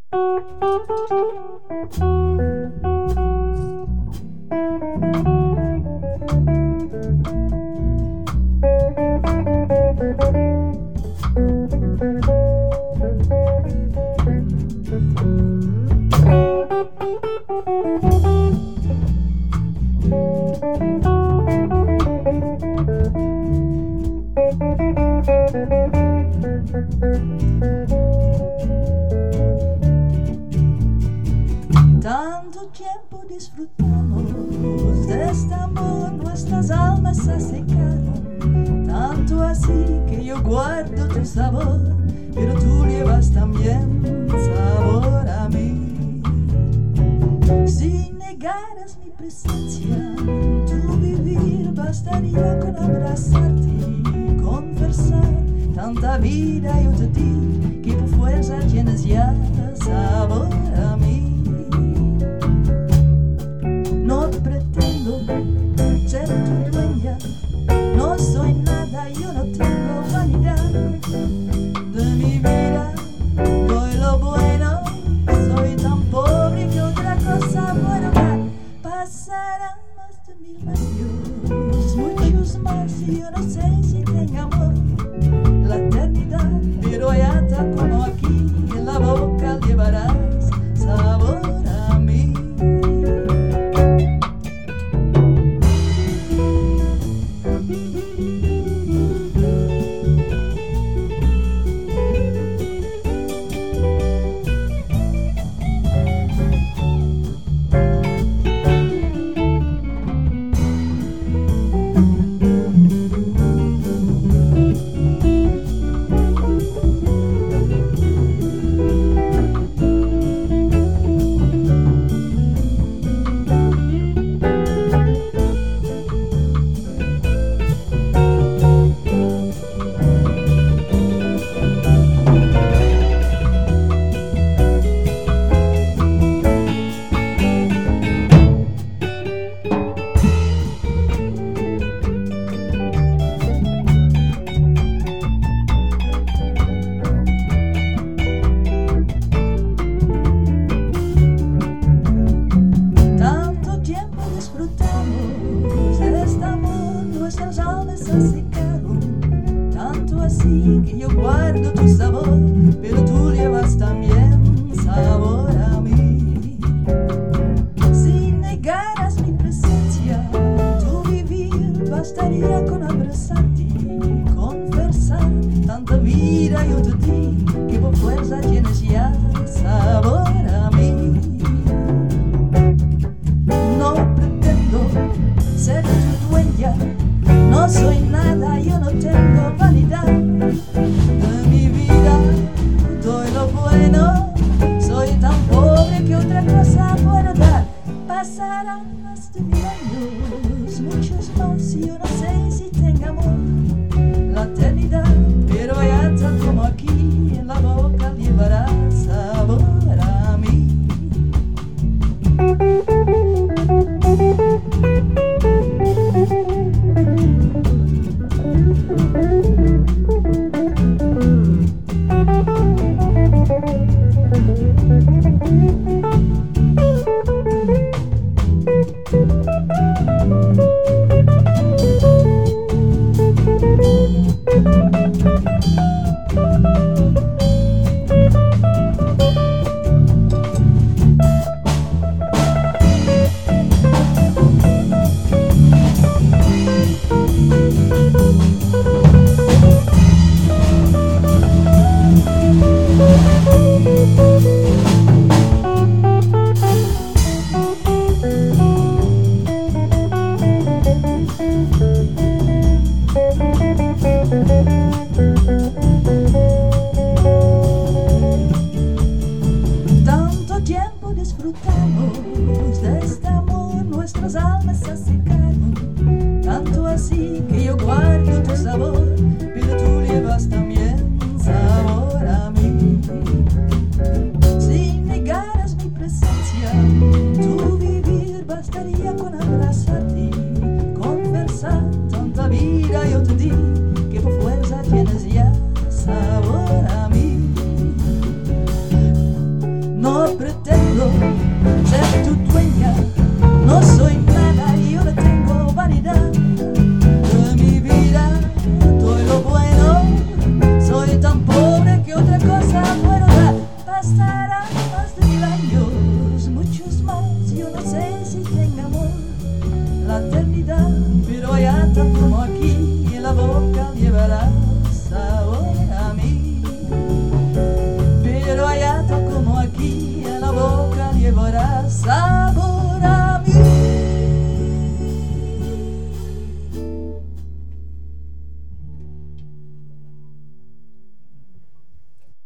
Tanto tiempo disfrutamos de este amor, nuestras almas se secaron, tanto así que yo guardo tu sabor, pero tú llevas también sabor a mí. Si negaras mi presencia, tu vivir bastaría con abrazarte y conversar. Tanta vida yo te di que por fuerza tienes ya sabor a mí. No pretendo ser tu dueña, no soy nada, yo no tengo vanidad. De mi vida doy lo bueno, soy tan pobre que otra cosa puedo dar. Pasarán más de 1000 años, muchos más, y yo no sé si tenga amor la eternidad, pero allá está como aquí, en la boca llevarás sabor a mí. Que yo guardo tu sabor, pero tú llevas también sabor a mí. Si negaras mi presencia, tu vivir bastaría con abrazarte y conversar. Tanta vida yo te di que por fuerza tienes ya sabor a mí. No pretendo ser tu dueña, no soy nada, yo no tengo vanidad. De mi vida doy lo bueno, soy tan pobre que otra cosa puedo dar. Pasarán más de 1000 años, muchos más, y yo no sé si tenga amor la eternidad, pero allá está como aquí, en la boca llevarás sabor a mí. Disfrutamos de este amor, nuestras almas se acercaron, tanto así que yo guardo tu sabor, pero tú llevas también sabor a mí. Si negaras mi presencia, tu vivir bastaría con abrazarte, conversar. Tanta vida yo te di que por fuerza tienes ya sabor a mí. no pretendo ser tu dueña, no soy nada, yo no tengo vanidad de mi vida, todo lo bueno, soy tan pobre que otra cosa puedo dar. Pasarán más de 1000 años, muchos más, yo no sé si tenga amor la eternidad, pero allá tanto como aquí, en la boca llevarás sabor a mí. Pero allá tanto como aquí, en la boca llevarás sabor.